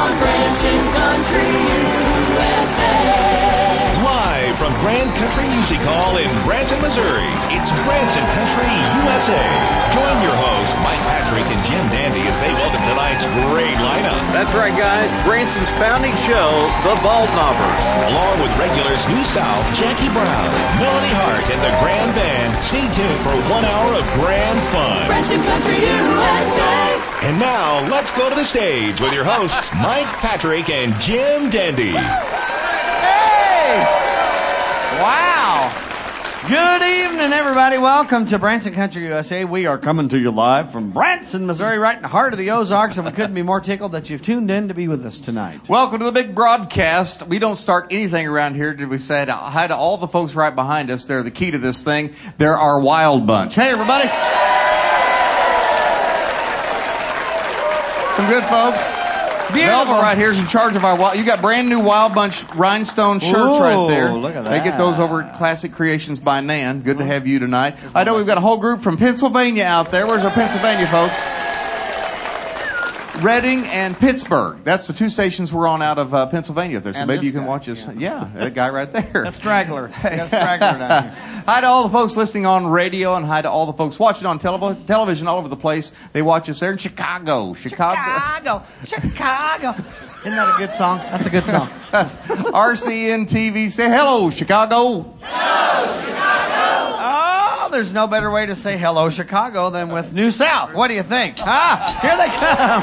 on Branson Country, USA. Live from Grand Country Music Hall in Branson, Missouri, it's Branson Country, USA. Join your hosts, Mike Patrick and Jim Dandy, as they welcome tonight's great lineup. That's right, guys. Branson's founding show, The Bald Knobbers. Along with regulars New South, Jackie Brown, Melanie Hart, and the Grand Band. Stay tuned for 1 hour of grand fun. Branson Country, USA. And now, let's go to the stage with your hosts, Mike Patrick and Jim Dandy. Hey! Wow! Good evening, everybody. Welcome to Branson Country, USA. We are coming to you live from Branson, Missouri, right in the heart of the Ozarks, and we couldn't be more tickled that you've tuned in to be with us tonight. Welcome to the big broadcast. We don't start anything around here. Did we say hi to all the folks right behind us? They're the key to this thing. They're our wild bunch. Hey, everybody. Some good folks. Velva right here is in charge of our wild. You got brand new Wild Bunch rhinestone shirts right there. Look at that. They get those over at Classic Creations by Nan. Good to have you tonight. I know we've got a whole group from Pennsylvania out there. Where's our Pennsylvania folks? Reading and Pittsburgh. That's the two stations we're on out of Pennsylvania. There, so And maybe this you can guy, watch us. yeah. Yeah, that guy right there. That's Straggler. That's Straggler down here. Hi to all the folks listening on radio, and hi to all the folks watching on television all over the place. They watch us there in Chicago. Chicago. Isn't that a good song? That's a good song. RCN TV. Say hello, Chicago. Hello, Chicago. Oh, there's no better way to say hello, Chicago than with New South. What do you think? Ah, here they come.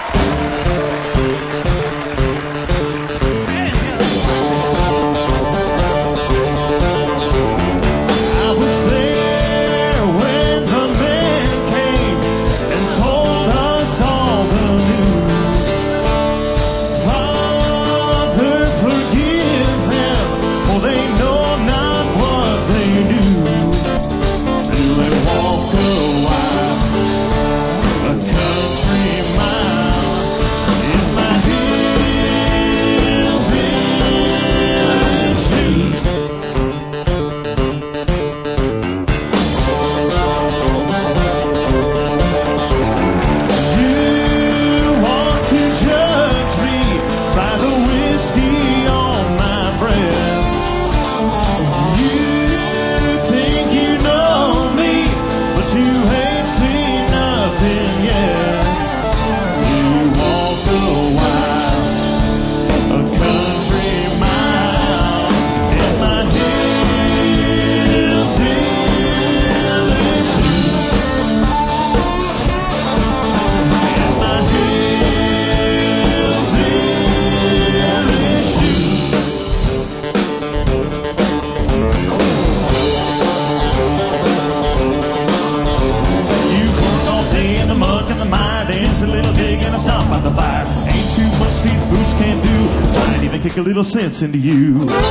Kick a little sense into you. Well,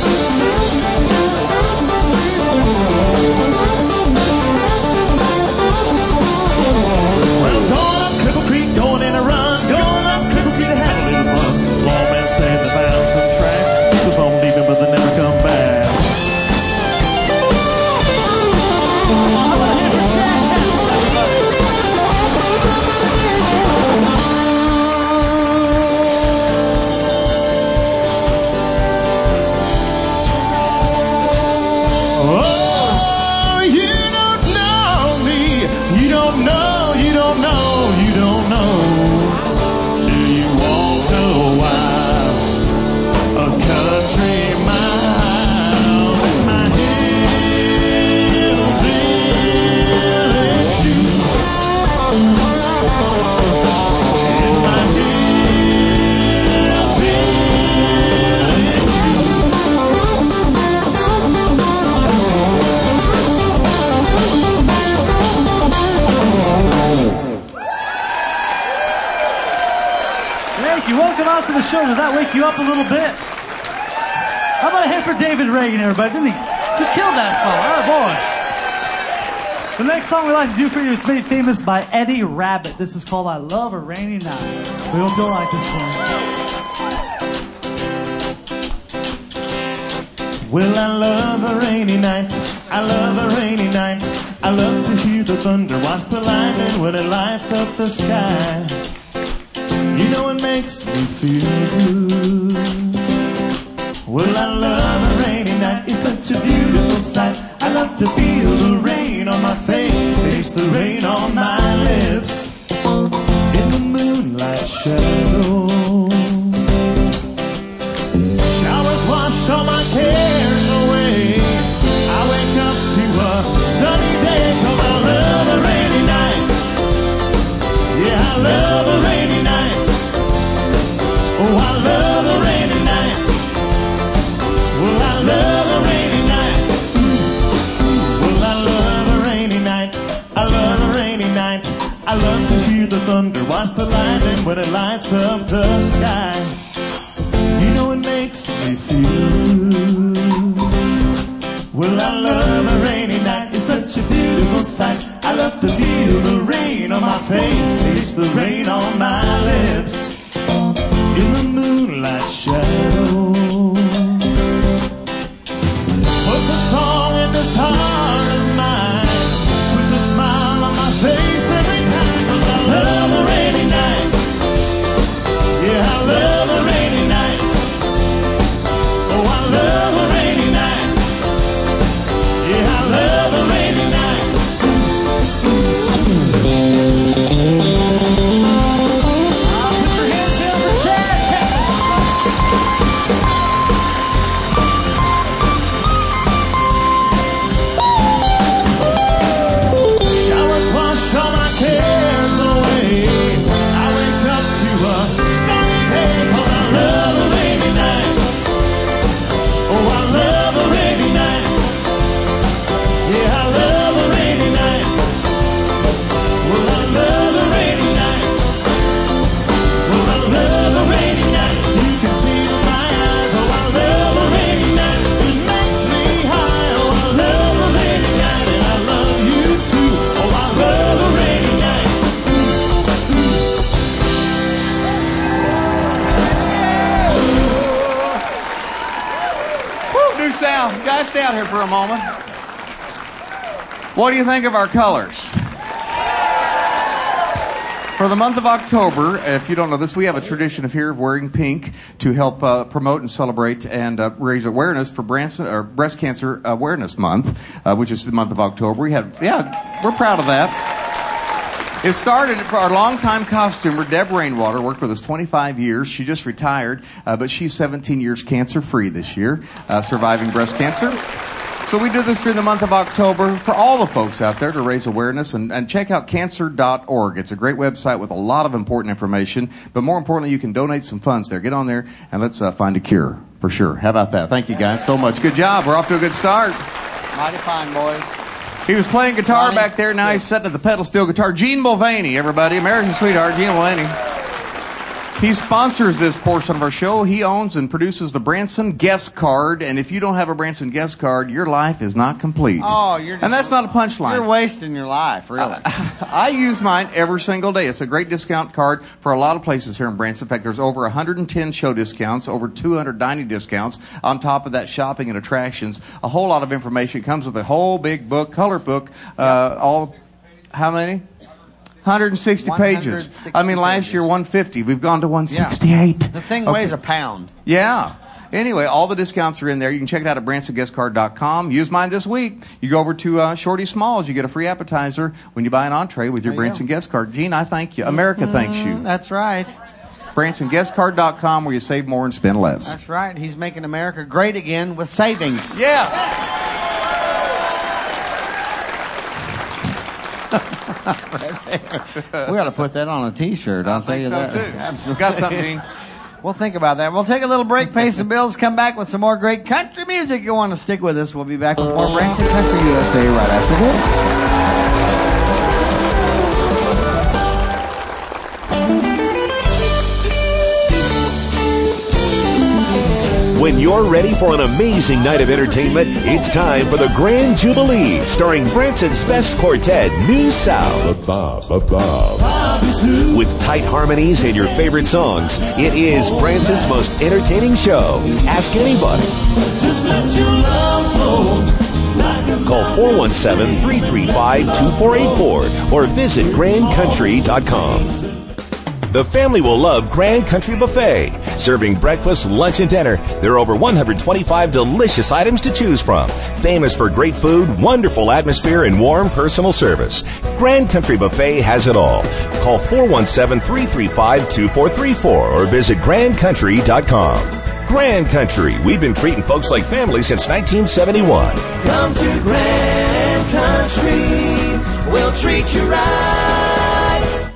going up Cripple Creek, going in a run, going up Cripple Creek to have a little fun. Lawman said they found some tracks, was on leaving but they never come back. To the show, does that wake you up a little bit? How about a hit for David Reagan, everybody? Didn't he killed that song? Oh boy. The next song we like to do for you is made famous by Eddie Rabbitt. This is called I Love a Rainy Night. We hope you'll like this one. Well, I love a rainy night. I love a rainy night. I love to hear the thunder, watch the lightning when it lights up the sky. You know it makes me feel good. Well, I love a rainy night. It's such a beautiful sight. I love to feel the rain on my face, taste the rain on my lips. In the moonlight shadow, showers wash all my cares away. I wake up to a sunny day, 'cause I love a rainy night. Yeah, I love a rainy night. Oh, I love a rainy night. Well, I love a rainy night. Well, I love a rainy night. I love a rainy night. I love to hear the thunder, watch the lightning when it lights up the sky. You know it makes me feel good. Well, I love a rainy night. It's such a beautiful sight. I love to feel the rain on my face, taste the rain on my lips. In the moonlight shadow, puts a song in this heart of mine, puts a smile on my face every time. 'Cause I love a rainy night. Yeah, I love a rainy night. Oh, I love a rainy night. Yeah, I love a rainy night. Put your hands in the chair. Showers wash all my cares away. I wake up to a sunny day. 'Cause I love a rainy night. Oh, I love a rainy night. Yeah, I love a rainy night. Well, I love a rainy night. Well, I love a rainy night. You can see it in my eyes. Oh, I love a rainy night. It makes me high. Oh, I love a rainy night. And I love you too. Oh, I love a rainy night. Woo, new sound. Guys, stay out here for a moment. What do you think of our colors? For the month of October, if you don't know this, we have a tradition of here of wearing pink to help promote and celebrate and raise awareness for Breast Cancer Awareness Month, which is the month of October. We're proud of that. It started for our longtime costumer, Deb Rainwater, worked with us 25 years. She just retired, but she's 17 years cancer-free this year, surviving breast cancer. So we do this during the month of October for all the folks out there to raise awareness and check out cancer.org. It's a great website with a lot of important information, but more importantly, you can donate some funds there. Get on there and let's find a cure for sure. How about that? Thank you guys so much. Good job. We're off to a good start. Mighty fine, boys. He was playing guitar back there. Now he's sitting at the pedal steel guitar. Gene Mulvaney, everybody. American sweetheart, Gene Mulvaney. He sponsors this portion of our show. He owns and produces the Branson Guest Card. And if you don't have a Branson Guest Card, your life is not complete. Oh, and that's not a punchline. You're wasting your life, really. I use mine every single day. It's a great discount card for a lot of places here in Branson. In fact, there's over 110 show discounts, over 200 dining discounts. On top of that, shopping and attractions. A whole lot of information. It comes with a whole big book, color book. How many? 160 pages. I mean, last year 150. We've gone to 168. The thing weighs a pound. Yeah. Anyway, all the discounts are in there. You can check it out at BransonGuestCard.com. Use mine this week. You go over to Shorty Smalls. You get a free appetizer when you buy an entree with your Branson Guest Card. Gene, I thank you. America thanks you. That's right. BransonGuestCard.com, where you save more and spend less. That's right. He's making America great again with savings. Yeah. We ought to put that on a T-shirt. I'll tell you so that. too. Absolutely. Got something, Gene. We'll think about that. We'll take a little break, pay some bills, come back with some more great country music. You want to stick with us? We'll be back with more Branson Country USA right after this. When you're ready for an amazing night of entertainment, it's time for the Grand Jubilee, starring Branson's best quartet, New South. With tight harmonies and your favorite songs, it is Branson's most entertaining show. Ask anybody. Just let your love flow. Call 417-335-2484 or visit grandcountry.com. The family will love Grand Country Buffet. Serving breakfast, lunch, and dinner, there are over 125 delicious items to choose from. Famous for great food, wonderful atmosphere, and warm personal service. Grand Country Buffet has it all. Call 417-335-2434 or visit grandcountry.com. Grand Country. We've been treating folks like family since 1971. Come to Grand Country, we'll treat you right.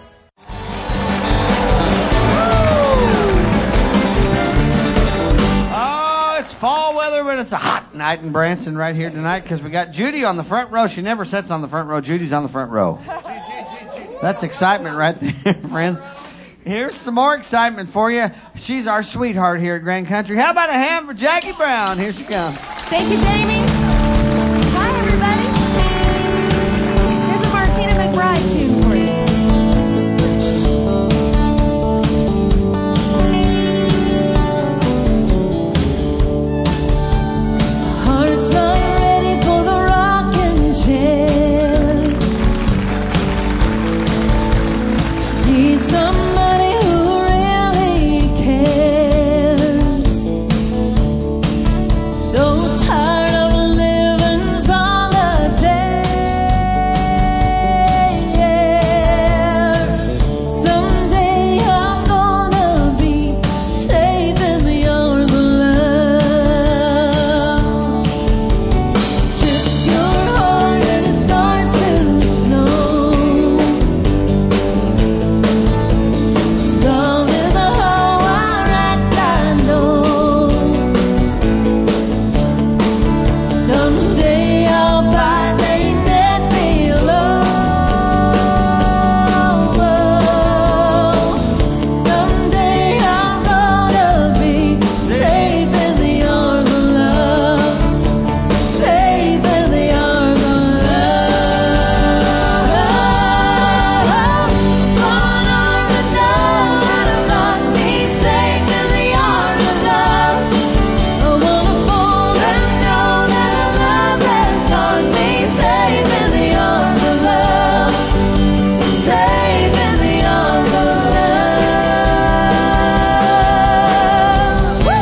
Oh, it's fall weather, but it's a hot night in Branson right here tonight because we got Judy on the front row. She never sits on the front row. Judy's on the front row. That's excitement right there, friends. Here's some more excitement for you. She's our sweetheart here at Grand Country. How about a hand for Jackie Brown? Here she comes. Thank you, Jamie. Hi, everybody. Here's a Martina McBride tune for you. Heart's not ready for the rocking chair. Need somebody who really cares. So tired of living solitaire. Someday I'm gonna be safe in the arms of love. Strip your heart and it starts to snow. Love is a hoe I act, I know. Someday I'll find they net me low. Someday I'm gonna be safe in the arms of love. Safe in the arms of love. Gone are the days that rock me safe in the arms of love. I wanna fold and know that love has got me safe in the arms of love. Safe in the arms of love. Woo!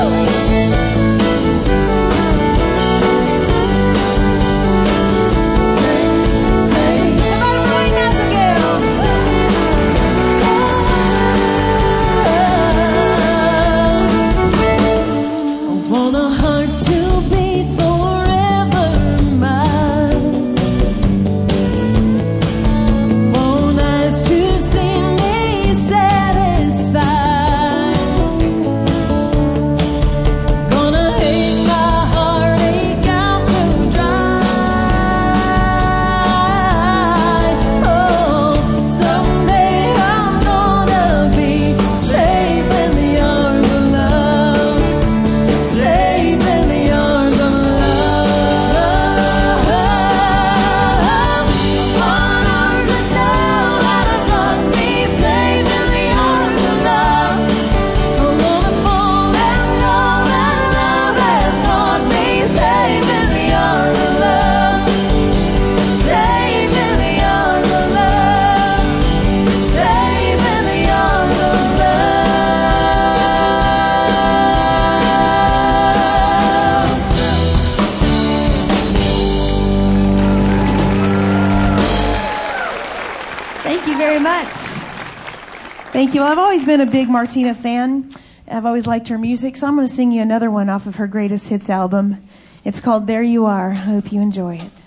I want a heart to beat forever mine. Want eyes to see me satisfied. Gonna hang my heartache out to dry. Oh, someday I'm gonna be safe in the arms of love. Safe in the arms of love. On arms that know how to rock me safe in the arms of love. I wanna fold and know that love has got me safe in the arms of love. Safe in the arms of love. Safe in the arms of love. Thank you very much. Thank you. I've always been a big Martina fan. I've always liked her music, so I'm going to sing you another one off of her greatest hits album. It's called There You Are. I hope you enjoy it.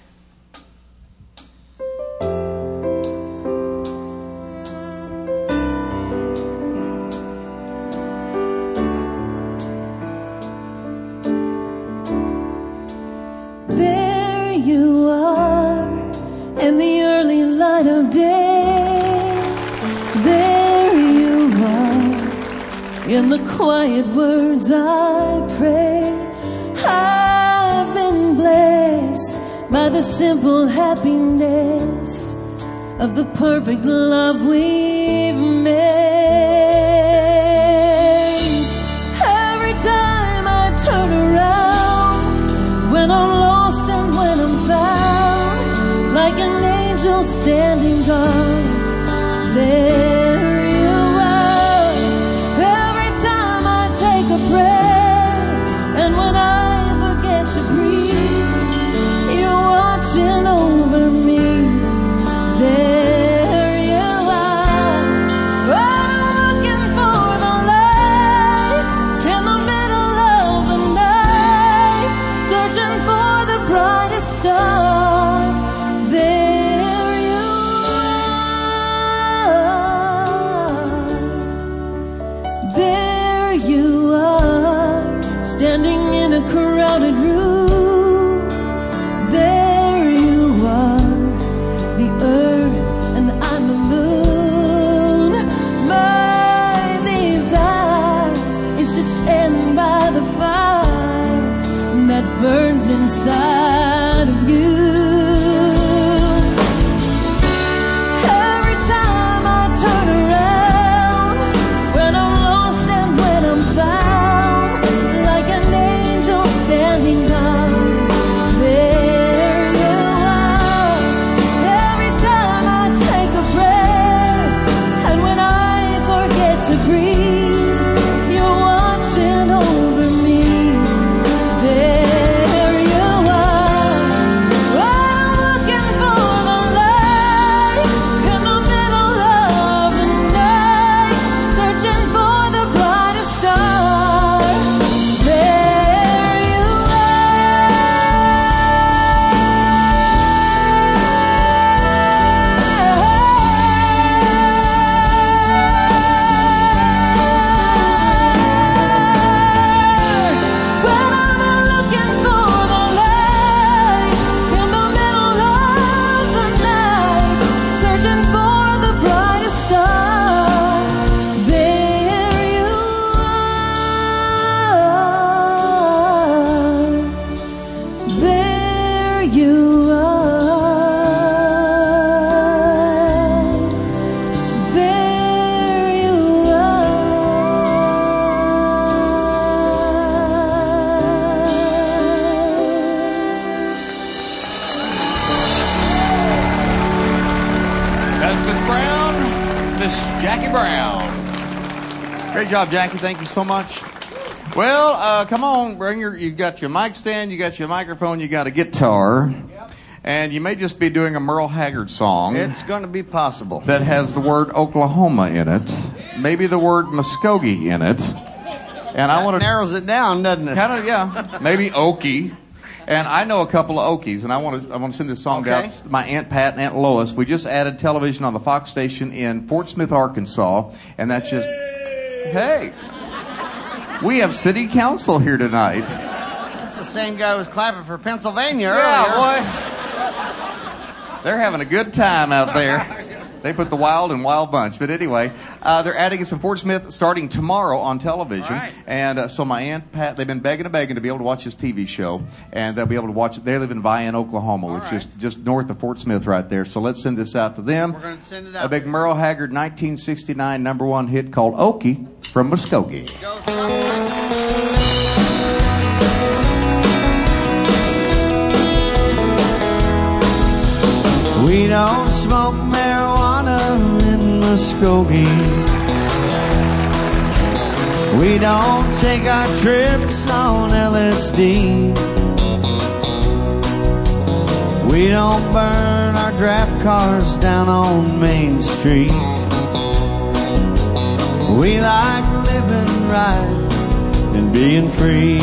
There you are in the early light of day. There you are in the quiet words I pray. I've been blessed by the simple happiness of the perfect love we've made. Every time I turn around, when I'm lost and when I'm found, like an angel standing guard, there you are. crowded room. There you are, the earth, and I'm the moon. My desire is to stand by the fire that burns inside of you. Every time I turn around, when I'm lost and when I'm found, like an angel standing down, there you are. Every time I take a breath, and when I forget to breathe, you're watching over me. There you are. When I'm looking for the light in the middle of the night, searching for the brightest star, there you When I'm looking for the light in the middle of the night, searching for the brightest star, there you are. There you are. There you That's Miss Brown, Miss Jackie Brown. Great job, Jackie. Thank you so much. Well, come on, you got your mic stand, you got your microphone, you got a guitar, and you may just be doing a Merle Haggard song It's going to be possible. that has the word Oklahoma in it, maybe the word Muskogee in it, and I want to narrows it down, doesn't it? kind of, yeah, maybe Okie. And I know a couple of Okies, and I want to send this song Okay. out to my Aunt Pat and Aunt Lois. We just added television on the Fox station in Fort Smith, Arkansas, and that's just, hey, we have city council here tonight. That's the same guy who was clapping for Pennsylvania Yeah, earlier. boy. They're having a good time out there. They put the wild and wild bunch. But anyway, they're adding us in Fort Smith starting tomorrow on television. Right. And so my Aunt Pat, they've been begging to be able to watch this TV show. And they'll be able to watch it. They live in Vian, Oklahoma, which is just north of Fort Smith right there. So let's send this out to them. We're going to send it out. A big Merle Haggard 1969 #1 hit called Okie from Muskogee. We don't smoke marijuana in Muskogee. We don't take our trips on LSD. We don't burn our draft cars down on Main Street. We like living right and being free.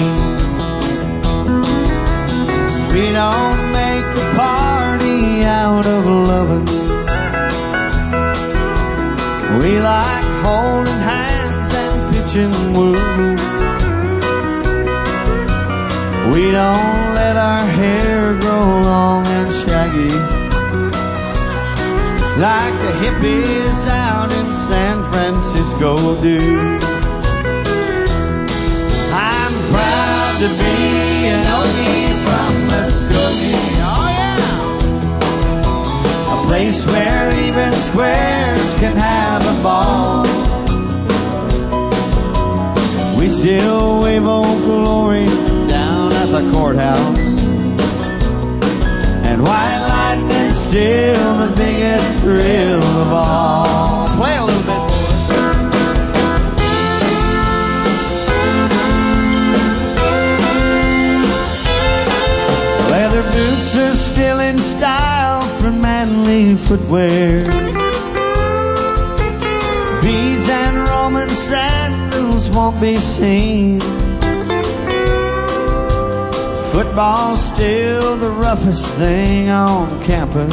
We don't make a party out of loving. We like holding hands and pitching woo. We don't let our hair grow long and shaggy like the hippies out in San Francisco do. I'm proud to be an Okie from Muskogee. Oh yeah, a place where even squares can have a ball. We still wave old glory down at the courthouse, and white lightning's still the biggest thrill of all. Play a little bit, boys. Leather boots are still in style for manly footwear. Beads and Roman sandals won't be seen. Football's still the roughest thing on campus,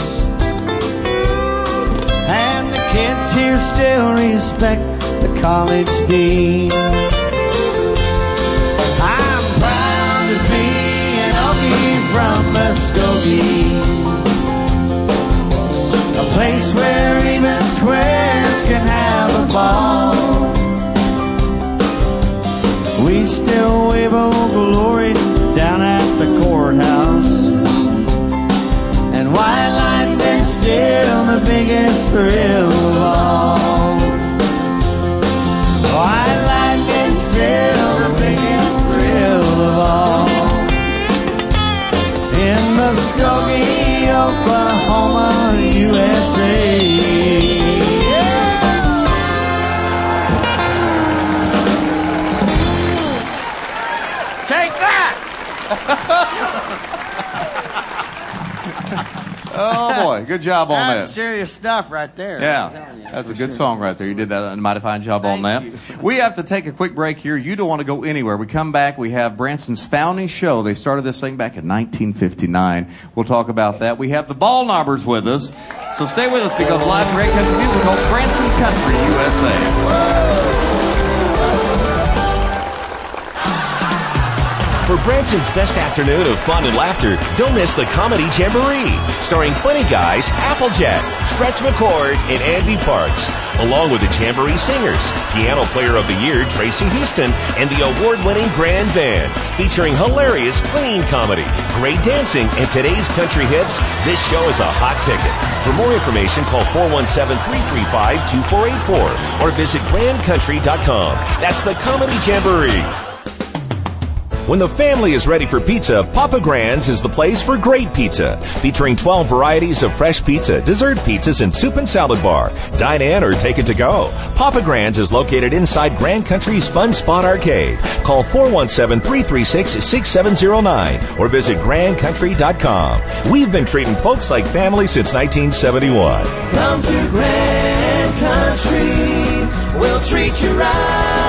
and the kids here still respect the college dean. I'm proud to squares can have a ball. We still wave Old Glory down at the courthouse. And white lightning's still the biggest thrill of all. White lightning's still the biggest thrill of all. In Muskogee, Oklahoma, USA. Take that! Oh boy, good job on That's that. serious stuff right there. Yeah, I'm telling you. that's a good song right there. You did that a mighty fine job on Thank that. you. We have to take a quick break here. You don't want to go anywhere. We come back. We have Branson's founding show. They started this thing back in 1959. We'll talk about that. We have the Ball Knobbers with us. So stay with us because live from Great Country Musical, Branson Country, USA. For Branson's best afternoon of fun and laughter, don't miss the Comedy Jamboree, starring funny guys Applejack, Stretch McCord, and Andy Parks, along with the Jamboree Singers, Piano Player of the Year Tracy Houston, and the award-winning Grand Band, featuring hilarious clean comedy, great dancing, and today's country hits. This show is a hot ticket. For more information, call 417-335-2484 or visit grandcountry.com. That's the Comedy Jamboree. When the family is ready for pizza, Papa Grand's is the place for great pizza. Featuring 12 varieties of fresh pizza, dessert pizzas, and soup and salad bar. Dine in or take it to go. Papa Grand's is located inside Grand Country's Fun Spot Arcade. Call 417-336-6709 or visit grandcountry.com. We've been treating folks like family since 1971. Come to Grand Country, we'll treat you right.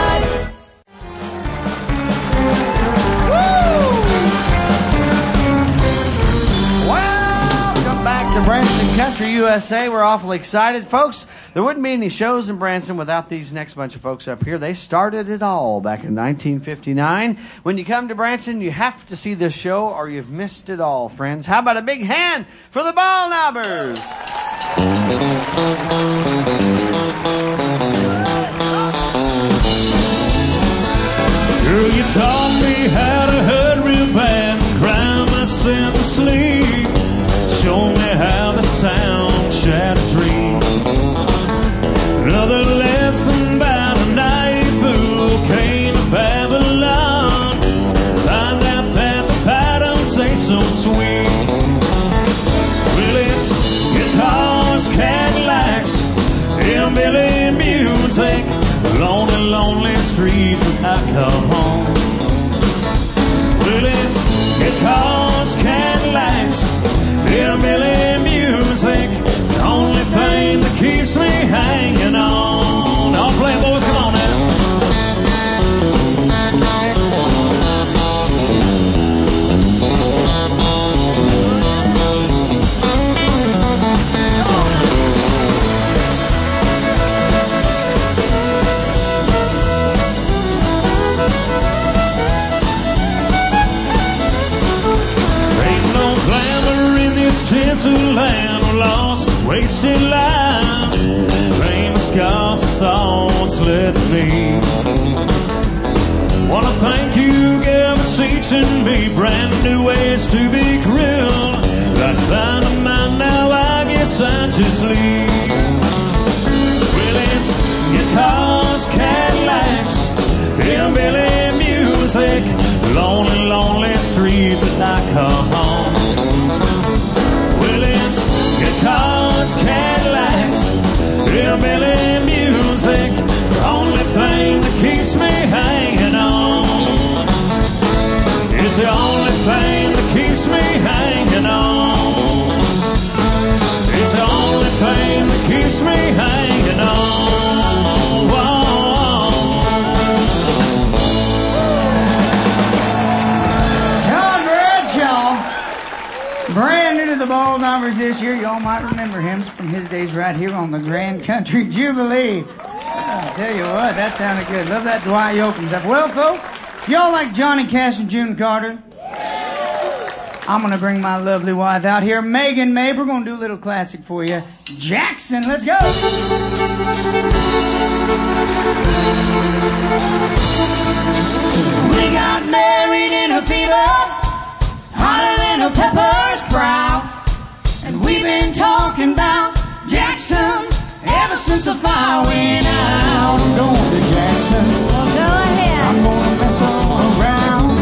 Welcome back to Branson Country, USA. We're awfully excited. Folks, there wouldn't be any shows in Branson without these next bunch of folks up here. They started it all back in 1959. When you come to Branson, you have to see this show or you've missed it all, friends. How about a big hand for the Ball Knobbers? Girl, you taught me how to hurt real bad, cry myself to sleep. Show me how this town shatters dreams. Another lesson about a naive fool came to Babylon. Find out that the patterns ain't so sweet. Well, it's guitars, Cadillacs, hillbilly music, lonely, lonely streets of alcohol. Well, it's guitars, Cadillacs, hillbilly music, the only thing that keeps me hanging on. All play, boys, come on now. Tinsel land of lost, wasted lives. Famous scars, it's all what's left of me. Wanna thank you, girl, for teaching me brand new ways to be cruel. Like dynamite, now I guess I just leave. Well, it's guitars, Cadillacs, hillbilly music, lonely, lonely streets of alcohol. Well, it's guitars, Cadillacs, hillbilly music, the only thing that keeps me hanging on. It's the only thing that keeps me hanging on. It's the only thing that keeps me hanging on. Whoa. John Bradshaw, brand new to the Ball Knobbers this year. Y'all might remember him from his days right here on the Grand Country Jubilee. I'll tell you what, that sounded good. Love that Dwight Yoakam stuff. Well, folks, y'all like Johnny Cash and June Carter? I'm going to bring my lovely wife out here, Megan Mabe. We're going to do a little classic for you. Jackson, let's go. We got married in a fever, hotter than a pepper sprout. And we've been talking about Jackson ever since the fire went out. I'm going to Jackson. Well, go ahead. I'm gonna mess all around.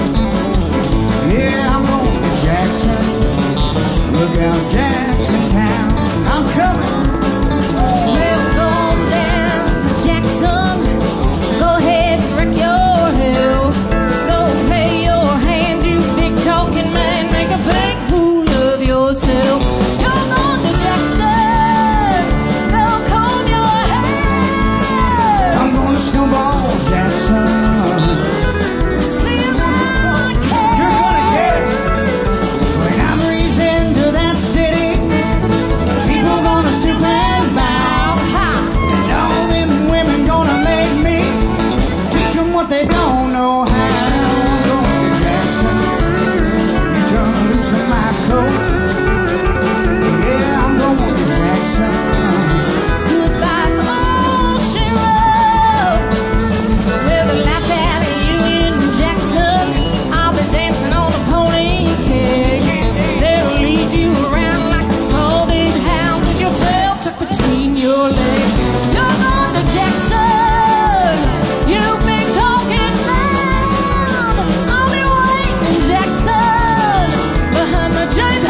Yeah, I'm going to Jackson. Look out, Jackson Town. I'm coming. We'll go down to Jackson. Go ahead, wreck your hill. Go pay your hand, you big talking man. Make a big fool of yourself. You're going to Jackson. They'll comb your hair. I'm gonna snowball Jackson. See about care. You're gonna care. When I breeze into that city, people gonna stoop and bow. Ha! And all them women gonna make me teach them what they don't know how. I'm going to Jackson. You turn loose in my coat. Yeah, I'm going to Jackson. Goodbye's all she wrote. With a laugh at you in Jackson. I'll be dancing on a pony cage. They'll lead you around like a small big hound with your tail tucked between your legs. You're going to Jackson. You've been talking loud. I'll be waiting in Jackson behind the J-Pound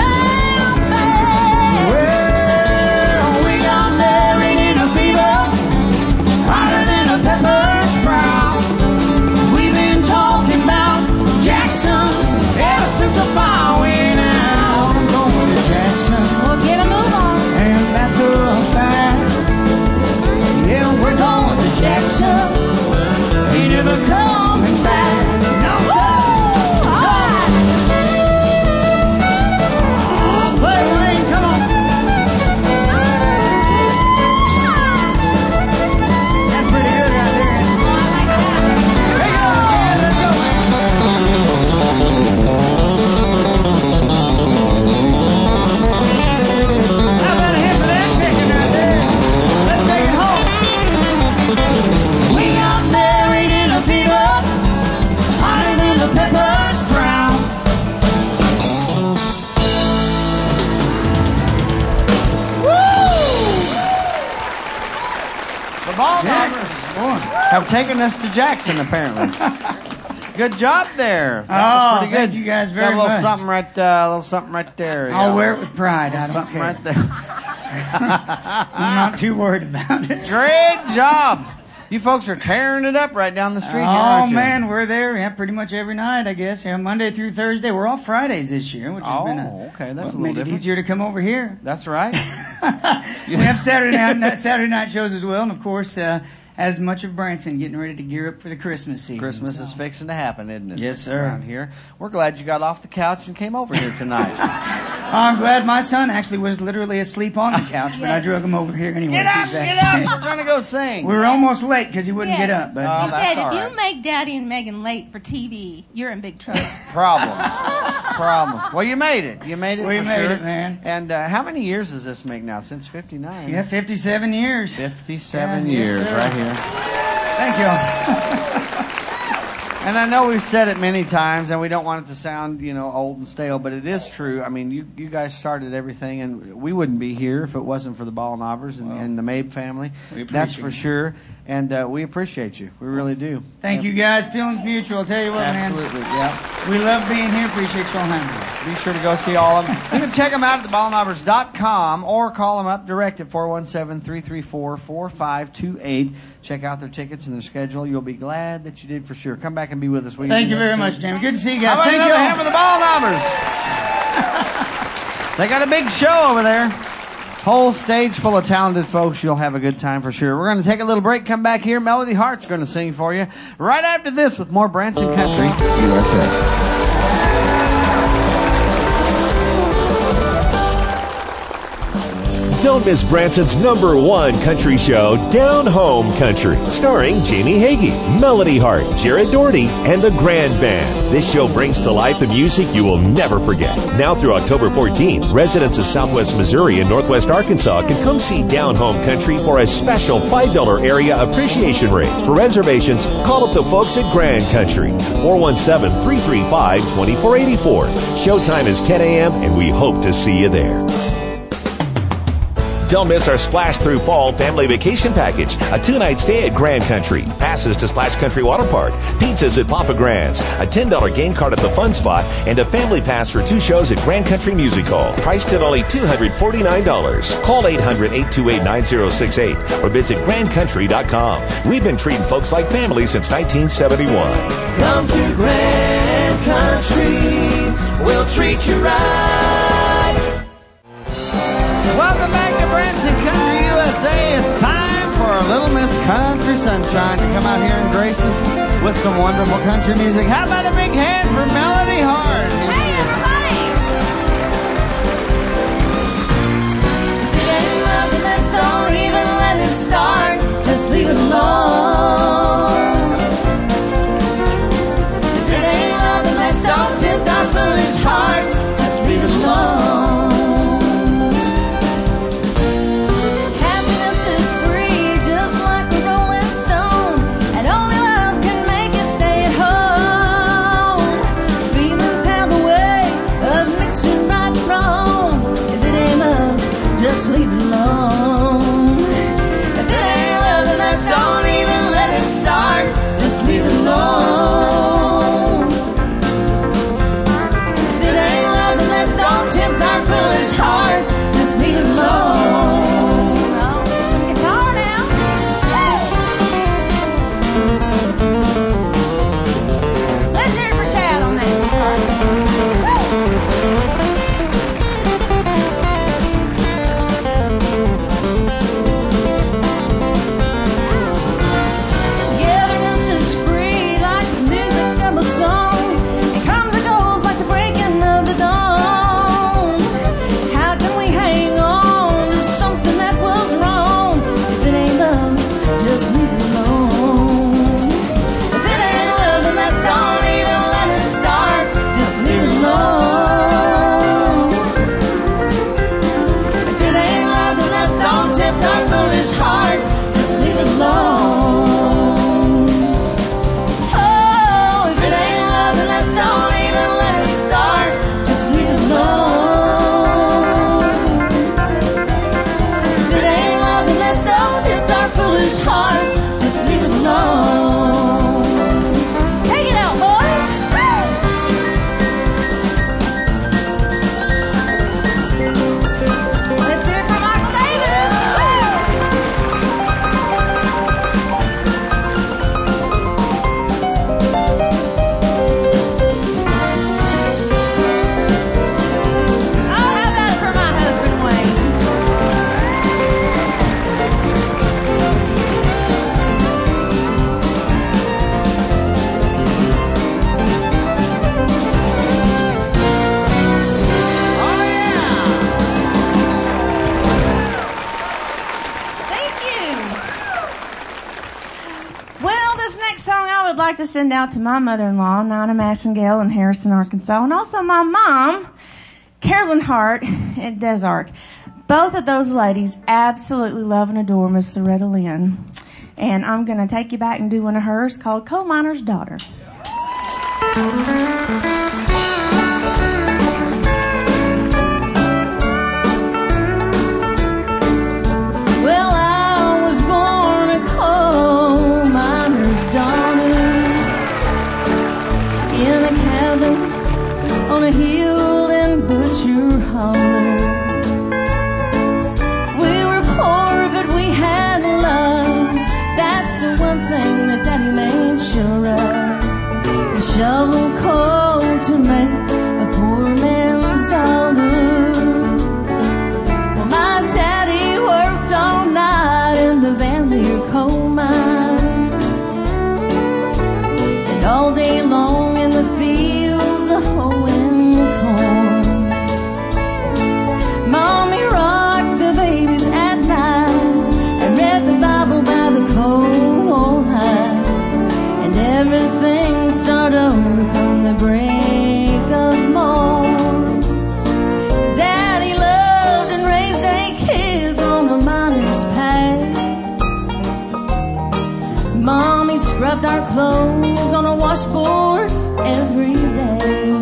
bag. Well, we got married in a fever, hotter than a pepper sprout. We've been talking about Jackson ever since the fire went out. I'm going to Jackson, Well, get a move on. and that's a fact. Yeah, we're going to Jackson. Ain't never coming back. No, sir. Oh, play Wayne, come on. That's pretty good right there. Take it on, Chad. Let's go. How about a hit for that picking right there? Let's take it home. We got married in a fever, hotter than the pepper sprout. The ball Jackson. knockers have taken us to Jackson, apparently. Good job there. That was Oh, pretty good. thank you guys very Got a little much. something right, there. I'll yeah. wear it with pride. I don't Something care. right there. I'm not too worried about it. Great job. You folks are tearing it up right down the street here, Oh aren't you? man, we're there. Yeah, pretty much every night, I guess. Yeah, Monday through Thursday. We're off Fridays this year, which has been okay, that's a made little it different. easier to come over here. That's right. We have Saturday night shows as well, and of course, as much of Branson getting ready to gear up for the Christmas season. Christmas so. is fixing to happen, isn't it? Yes, sir. Around here. We're glad you got off the couch and came over here tonight. I'm glad my son actually was literally asleep on the couch, but I drug him over here anyway. Get up! We're trying to go sing. We were almost late because he wouldn't Yes. get up. But Oh, He that's said, all if right. you make Daddy and Megan late for TV, you're in big trouble. Problems. Well, you made it. You made it. We for made sure. it, man. And how many years does this make now? Since '59. yeah, 57 years. 57 Yeah, yes, years, sir. right here. Thank you. And I know we've said it many times, and we don't want it to sound, old and stale, but it is true. I mean, you guys started everything, and we wouldn't be here if it wasn't for the Ballknobbers and the Mabe family. We appreciate That's for it. sure. And we appreciate you. We really do. Thank you guys. Feelings mutual. I'll tell you what, Absolutely, yeah. man. We love being here. Appreciate y'all having us. Be sure to go see all of them. You can check them out at theballknobbers.com or call them up direct at 417-334-4528. Check out their tickets and their schedule. You'll be glad that you did for sure. Come back and be with us. Thank you very much, Jamie. Good to see you guys. How about Thank another you. hand for the Ballknobbers? They got a big show over there. Whole stage full of talented folks. You'll have a good time for sure. We're going to take a little break. Come back here. Melody Hart's going to sing for you right after this with more Branson Country USA. Don't miss Branson's #1 country show, Down Home Country, starring Jamie Hagee, Melody Hart, Jared Doherty, and the Grand Band. This show brings to life the music you will never forget. Now through October 14th, residents of Southwest Missouri and Northwest Arkansas can come see Down Home Country for a special $5 area appreciation rate. For reservations, call up the folks at Grand Country, 417-335-2484. Showtime is 10 a.m. and we hope to see you there. Don't miss our Splash Through Fall family vacation package. A 2-night stay at Grand Country. Passes to Splash Country Water Park. Pizzas at Papa Grand's. A $10 game card at the Fun Spot. And a family pass for 2 shows at Grand Country Music Hall. Priced at only $249. Call 800-828-9068 or visit grandcountry.com. We've been treating folks like family since 1971. Come to Grand Country, we'll treat you right. Welcome back to Branson Country USA. It's time for a Little Miss Country Sunshine to come out here and grace us with some wonderful country music. How about a big hand for Melody Hart? Hey, everybody! If it ain't love, then let's don't even let it start. Just leave it alone. If it ain't love, then let's don't tempt our foolish hearts. Just leave it alone. Just leave it alone. If it ain't love, then let's don't even let it start. Just leave it alone. If it ain't love, then let's don't tempt our foolish hearts. Just leave it alone. Oh, some guitar now. Let's hear it for Chad on that guitar. Hearts, just leave it alone. Oh, if it ain't love, then let's don't even let it start. Just leave it alone. If it ain't love, then let's don't tempt our foolish hearts. Just leave it alone. Take it out, boys. Let's hear it from Michael Davis. To send out to my mother-in-law, Nina Massengale in Harrison, Arkansas, and also my mom, Carolyn Hart at Des Arc. Both of those ladies absolutely love and adore Miss Loretta Lynn. And I'm going to take you back and do one of hers called Coal Miner's Daughter. Well, I was born a coal miner's daughter in a cabin on a hill in Butcher Holler. We were poor, but we had love. That's the one thing that Daddy made sure of. The shovel coal Mommy scrubbed our clothes on a washboard every day.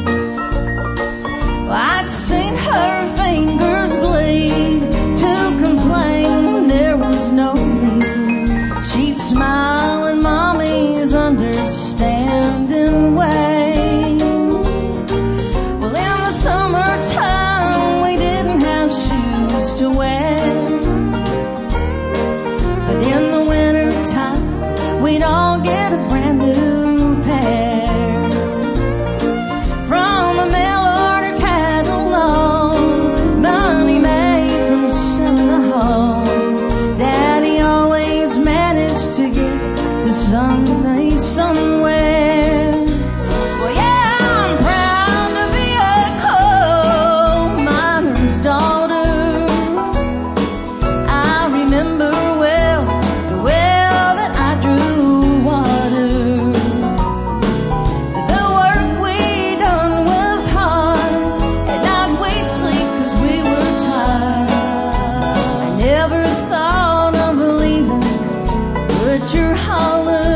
I'd seen her fingers bleed to complain when there was no need. She'd smile in Mommy's understanding way. Well, in the summertime we didn't have shoes to wear, but in the wintertime we'd all get a brand new pair. From a mail order catalog, money made from selling a home, Daddy always managed to get the Sunday somewhere. Well, yeah, I'm proud to be a coal miner's daughter. I remember well the well that I drew water. The work we done was hard, and I'd waste sleep 'cause we were tired. I never thought of leaving Butcher Holler.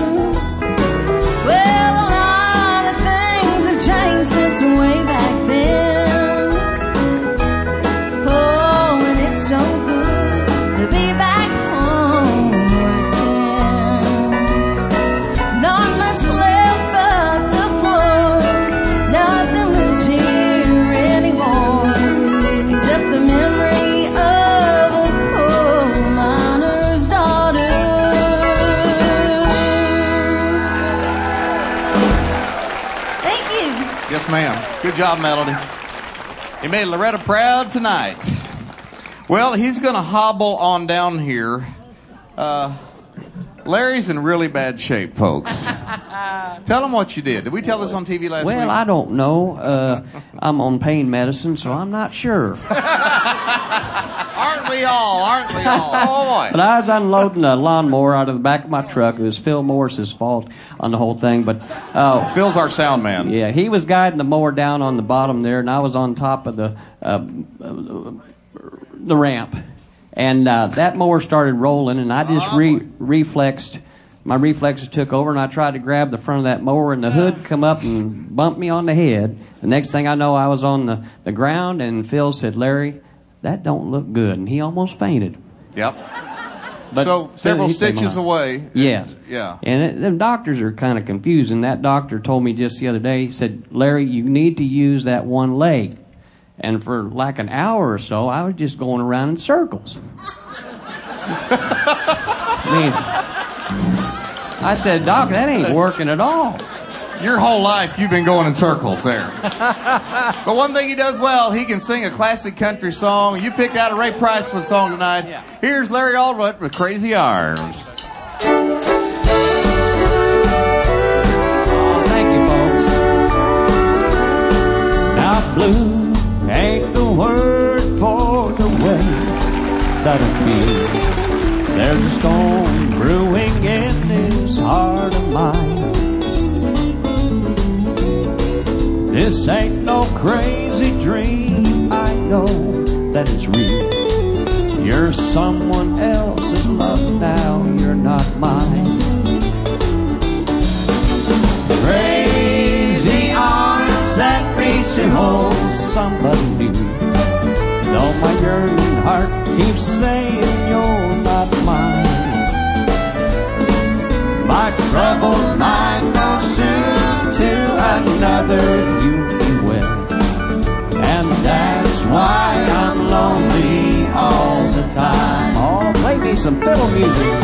Well, a lot of things have changed since way back then. Oh, and it's so good to be back home again. Not much left but the floor. Nothing lives here anymore except the memory of a coal miner's daughter. Thank you. Yes, ma'am. Good job, Melody. You made Loretta proud tonight. Well, he's going to hobble on down here. Larry's in really bad shape, folks. Tell him what you did. Did we tell this on TV last week? Well, I don't know. I'm on pain medicine, so I'm not sure. Aren't we all? Aren't we all? Oh, boy. But I was unloading a lawnmower out of the back of my truck. It was Phil Morris's fault on the whole thing. But Phil's our sound man. yeah, he was guiding the mower down on the bottom there, and I was on top of the ramp. And that mower started rolling, and I just reflexed. My reflexes took over, and I tried to grab the front of that mower, and the hood come up and bumped me on the head. The next thing I know, I was on the ground, and Phil said, "Larry, that don't look good," and he almost fainted. Yep. But So several he stayed stitches alive. away. Yes. Yeah. And the doctors are kind of confused. And that doctor told me just the other day, he said, "Larry, you need to use that one leg." And for like an hour or so, I was just going around in circles. I mean, I said, "Doc, that ain't working at all." Your whole life, you've been going in circles there. But one thing he does well, he can sing a classic country song. You picked out a Ray Priceland song tonight. Yeah. Here's Larry Allred with Crazy Arms. Oh, thank you, folks. Now blue ain't the word for the way that I feel. There's a storm brewing in this heart of mine. This ain't no crazy dream, I know that it's real. You're someone else's love now, you're not mine. Crazy arms that reach and hold somebody new. Though my yearning heart keeps saying you're not mine. My troubled mind goes soon to another you be well. And that's why I'm lonely all the time. Oh, play me some fiddle music.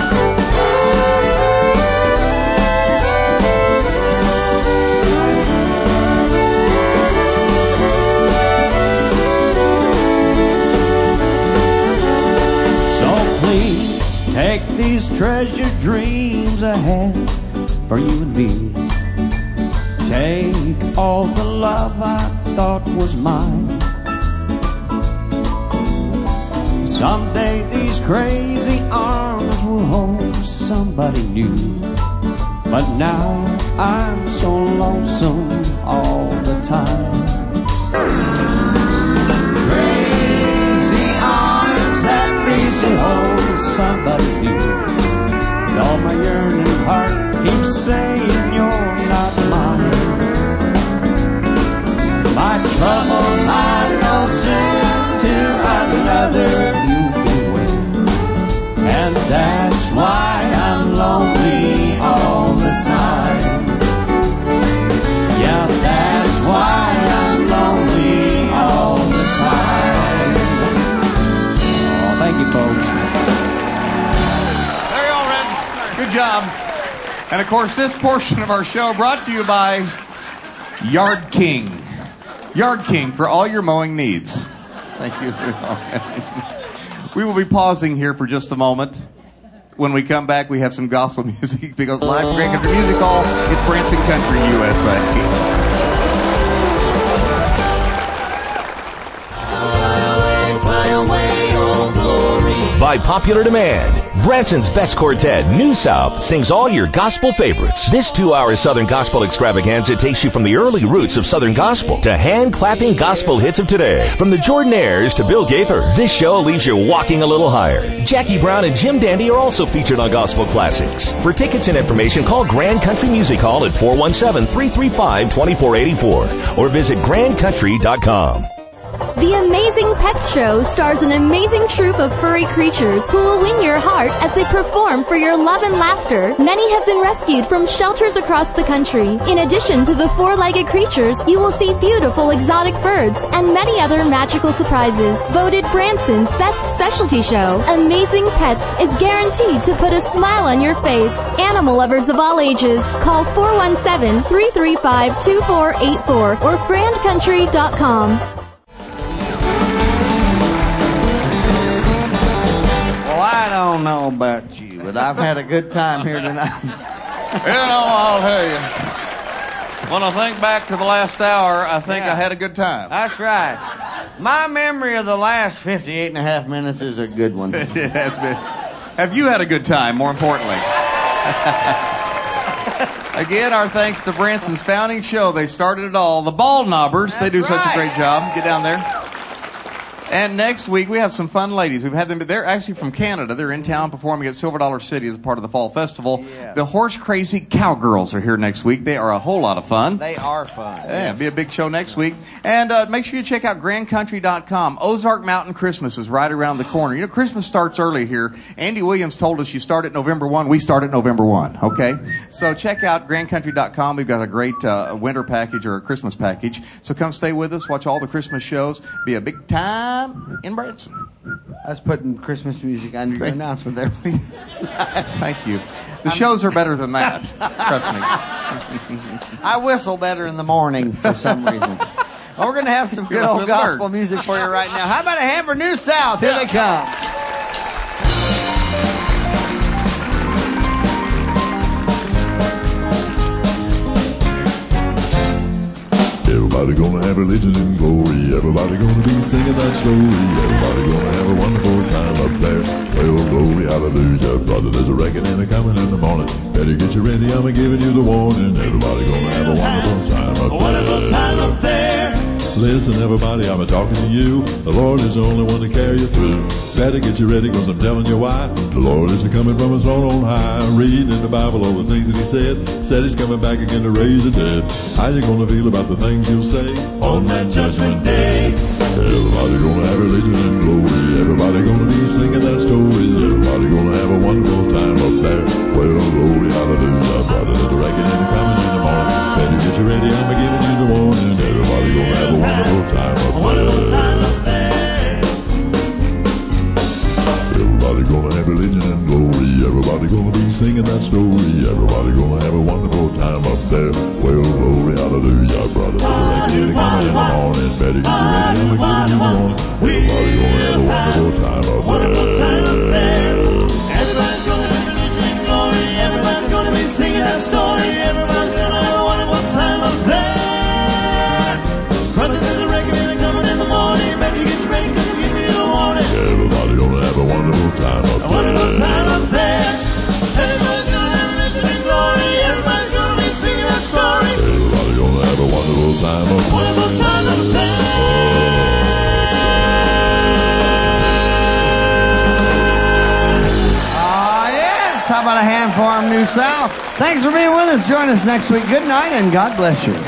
Please take these treasured dreams I had for you and me. Take all the love I thought was mine. Someday these crazy arms will hold somebody new. But now I'm so lonesome all the time. Crazy arms that reach and hold somebody new. all my yearning heart keeps saying you're not mine. My trouble I know soon to another you be wed, and that's why I'm lonely all the time. Yeah, that's why I'm lonely all the time. Oh, thank you, folks. There you are, Red. Good job. And of course, this portion of our show brought to you by Yard King. Yard King for all your mowing needs. Thank you. We will be pausing here for just a moment. When we come back, we have some gospel music because live from Grand Country Music Hall, it's Branson Country, USA. Fly away, oh glory. By popular demand, Branson's Best Quartet, New South, sings all your gospel favorites. This 2-hour Southern Gospel extravaganza takes you from the early roots of Southern Gospel to hand-clapping gospel hits of today. From the Jordanaires to Bill Gaither, this show leaves you walking a little higher. Jackie Brown and Jim Dandy are also featured on Gospel Classics. For tickets and information, call Grand Country Music Hall at 417-335-2484 or visit grandcountry.com. The Amazing Pets Show stars an amazing troupe of furry creatures who will win your heart as they perform for your love and laughter. Many have been rescued from shelters across the country. In addition to the four-legged creatures, you will see beautiful exotic birds and many other magical surprises. Voted Branson's Best Specialty Show, Amazing Pets is guaranteed to put a smile on your face. Animal lovers of all ages, call 417-335-2484 or grandcountry.com. I don't know about you, but I've had a good time here tonight. I'll tell you. When I think back to the last hour, I think I had a good time. That's right. My memory of the last 58 and a half minutes is a good one. It has been. Have you had a good time, more importantly? Again, our thanks to Branson's founding show. They started it all. The Ball Knobbers. They do such a great job. Get down there. And next week, we have some fun ladies. We've had them, they're actually from Canada. They're in town performing at Silver Dollar City as a part of the Fall Festival. Yeah. The Horse Crazy Cowgirls are here next week. They are a whole lot of fun. They are fun. Yeah, it'll be a big show next week. And make sure you check out grandcountry.com. Ozark Mountain Christmas is right around the corner. You know, Christmas starts early here. Andy Williams told us you start at November 1. We start at November 1, okay? So check out grandcountry.com. We've got a great winter package or a Christmas package. So come stay with us, watch all the Christmas shows. Be a big time in Branson. I was putting Christmas music under your announcement there, please. Thank you. The shows are better than that. Trust me. I whistle better in the morning for some reason. Well, we're going to have some good old gospel music for you right now. How about a hand for New South? Here they come. Everybody gonna have religion and glory. Everybody gonna be singing that story. Everybody gonna have a wonderful time up there. Well, glory, hallelujah. Brother, there's a reckoning coming in the morning. Better get you ready, I'm giving you the warning. Everybody gonna have a wonderful time up there. Wonderful time up there. Listen, everybody, I'm talking to you. The Lord is the only one to carry you through. Better get you ready, cause I'm telling you why. The Lord is coming from his throne on high. Reading in the Bible all the things that he said. Said he's coming back again to raise the dead. How you gonna feel about the things he'll say on that judgment day? Everybody gonna have religion and glory. Everybody gonna be singing that story. Everybody gonna have a wonderful time up there. Well, glory, hallelujah. Brother, there's a reckoning coming in the morning. Better get you ready, I'm giving you the warning. Everybody gonna have a wonderful time up there. Wonderful time up there. Everybody gonna have religion and glory. Everybody gonna be singing that story. Everybody gonna have a wonderful time up there. Well, glory, hallelujah, brother. There's a reckoning coming in the morning. Better get you ready, I'm giving you the warning. Everybody gonna have a wonderful time up there. Wonderful time up there. Everybody's gonna have religion and glory. Everybody's gonna be singing that story. Everybody's gonna have a wonderful time up there. Brother, there's a reckoning coming in the morning. Better get you ready, cause I'm giving you the warning. Everybody gonna have a wonderful time up there. A wonderful time up there. Everybody's gonna have religion and glory. Everybody's gonna be singing that story. Everybody gonna have a wonderful time up there. Wonderful time up there. Due South. Thanks for being with us. Join us next week. Good night and God bless you.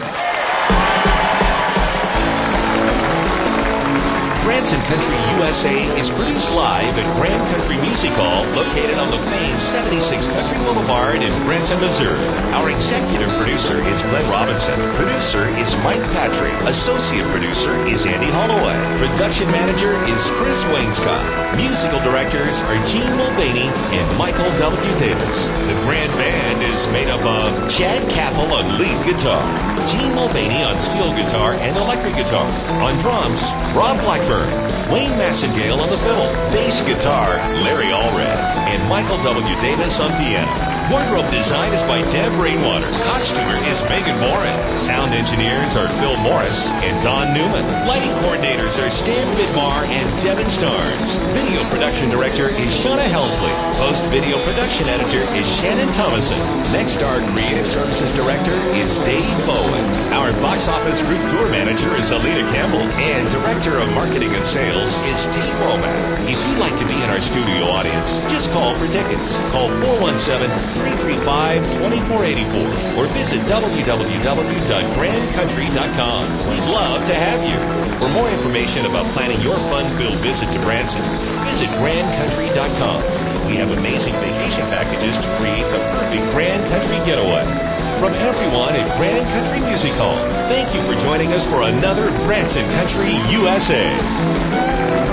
Branson Country USA is produced live at Grand Country Music Hall, located on the famed 76 Country Boulevard in Branson, Missouri. Our executive producer is Glenn Robinson. Producer is Mike Patrick. Associate producer is Andy Holloway. Production manager is Chris Wainscott. Musical directors are Gene Mulvaney and Michael W. Davis. The grand band is made up of Chad Cappell on lead guitar, Gene Mulvaney on steel guitar and electric guitar. On drums, Rob Blackburn, Wayne Massengale on the fiddle, bass guitar, Larry Allred, and Michael W. Davis on piano. Wardrobe design is by Deb Rainwater. Costumer is Megan Moran. Sound engineers are Phil Morris and Don Newman. Lighting coordinators are Stan Vidmar and Devin Starnes. Video production director is Shauna Helsley. Post-video production editor is Shannon Thomason. Next, our creative services director is Dave Bowen. Our box office group tour manager is Alita Campbell. And director of marketing and sales is Steve Womack. If you'd like to be in our studio audience, just call for tickets. Call 417-335-2484 or visit www.grandcountry.com. We'd love to have you. For more information about planning your fun-filled visit to Branson, visit grandcountry.com. We have amazing vacation packages to create the perfect Grand Country getaway. From everyone at Grand Country Music Hall, thank you for joining us for another Branson Country USA.